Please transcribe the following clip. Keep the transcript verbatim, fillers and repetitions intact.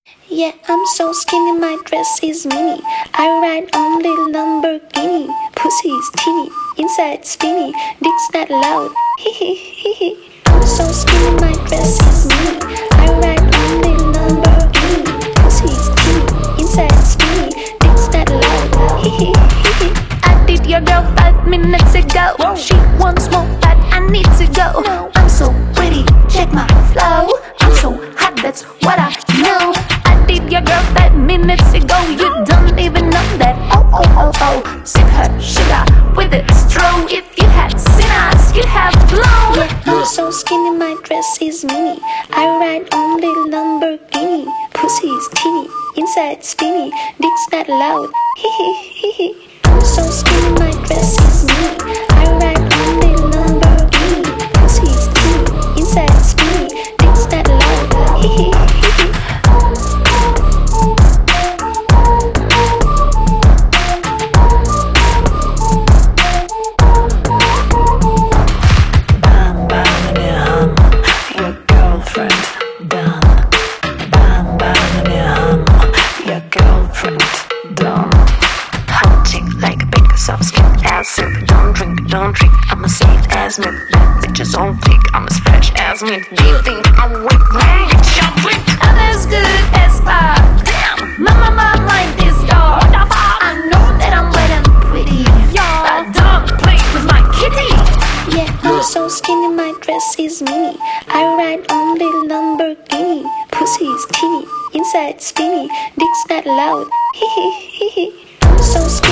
Yeah, I'm so skinny, my dress is mini. I ride on little Lamborghini. Pussy's teeny, inside spinny. Dick's not loud, hee hee hee hee. I'm so skinny, my dress is mini. I ride on little Lamborghini. Pussy's teeny, inside spinny. Dick's not loud, hee hee hee hee. I did your girl five minutes ago. Whoa. She wants more, but I need to go. No. I'm so pretty, check my flow. I'm so hot, that's what I know. Did your girl five minutes ago? You don't even know that. Oh, oh, oh, oh. Sip her sugar with a straw. If you had seen us, you'd have blown. Yeah, I'm so skinny, my dress is mini. I ride on little Lamborghini. Pussy's teeny, inside spinny. Dick's not loud, hee hee hee hee. I'm so skinny, my dress is mini. I ride on little Lamborghini. Pussy's teeny, inside spinny. Dick's not loud, hee hee hee hee. Don't drink, don't drink, I'm as safe as me. Bitches on fleek, I'm as fresh as me. Do you think I'm weak? Man, it's your freak. I'm as good as fuck. Damn, my, my, my mind is dark. What the fuck? I know that I'm wet and pretty. I don't play with my kitty. Yeah, I'm so skinny, my dress is mini. I ride on little Lamborghini. Pussy's teeny, inside spinny. Dick's not loud, hee hee hee hee. I'm so skinny.